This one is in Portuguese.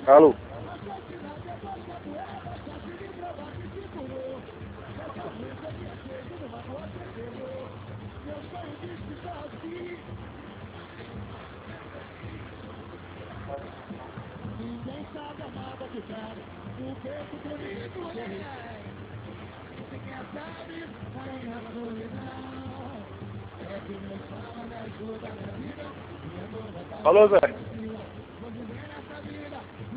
Alô? Ninguém sabe a nada do cara, o peito bonito é. Você quer sabe, a minha solidão. É que me fala, me ajuda na vida. Alô, Zé?